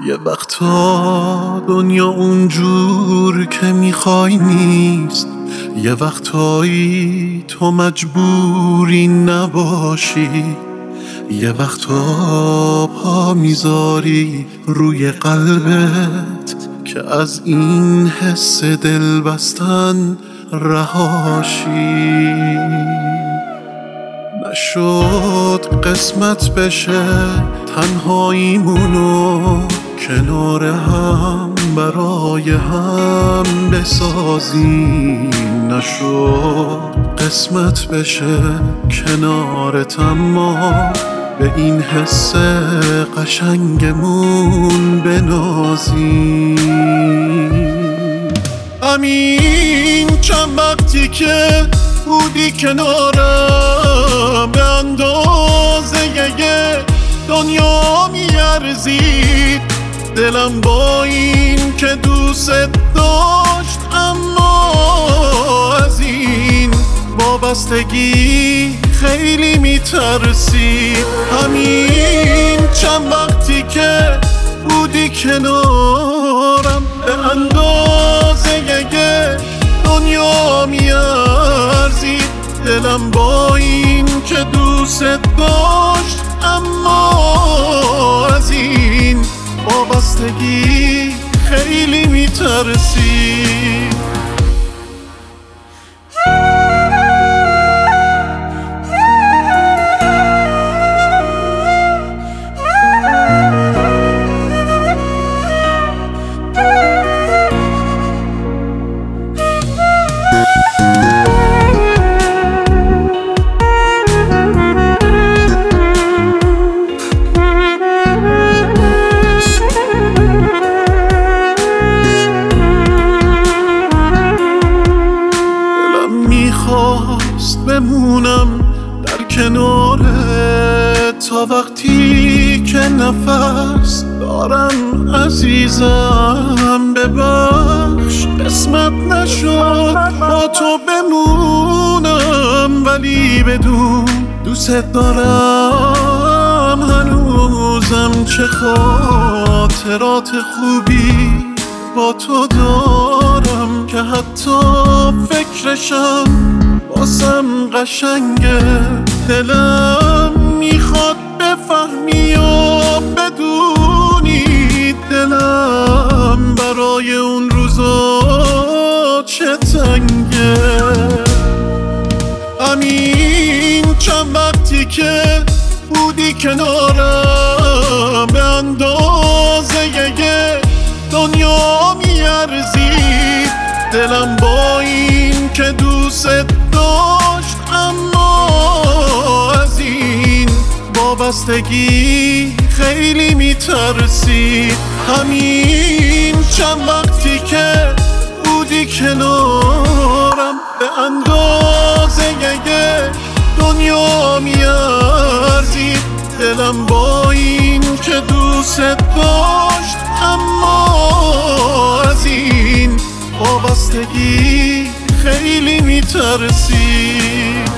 یه وقتا دنیا اونجور که میخوای نیست، یه وقتایی تو مجبوری نباشی، یه وقتا پا میذاری روی قلبت که از این حس دل بستن رهاشی. نشد قسمت بشه تنهاییمونو کنار هم برای هم بسازیم، نشد قسمت بشه کنارت اما به این حس قشنگمون بنازیم. همین چند وقتی که بودی کنارم به اندازه یه دنیا میارزید، دلم با این که دوست داشت اما از این وابستگی خیلی میترسید. همین چند وقتی که بودی کنارم به اندازه یه دنیا میارزید، دلم با این که دوست داشت اما از این وابستگی خیلی میترسید. بمونم در کنارت تا وقتی که نفس دارم عزیزم، ببخش قسمت نشد با تو بمونم، ولی بدون دوست دارم هنوزم چه خاطرات خوبی با تو دارم که حتی فکرشم واسم قشنگه. دلم میخواد بفهمی و بدونی دلم برای اون روزا چه تنگه. همین چند وقتی که بودی کنارم به اندازه یه دنیا میارزید، دلم با این که دوست داشت اما از این وابستگی خیلی میترسید. همین چند وقتی که بودی کنارم به اندازه یه دنیا میارزید، دلم با این که دوست داشت اما از این وابستگی خیلی میترسید.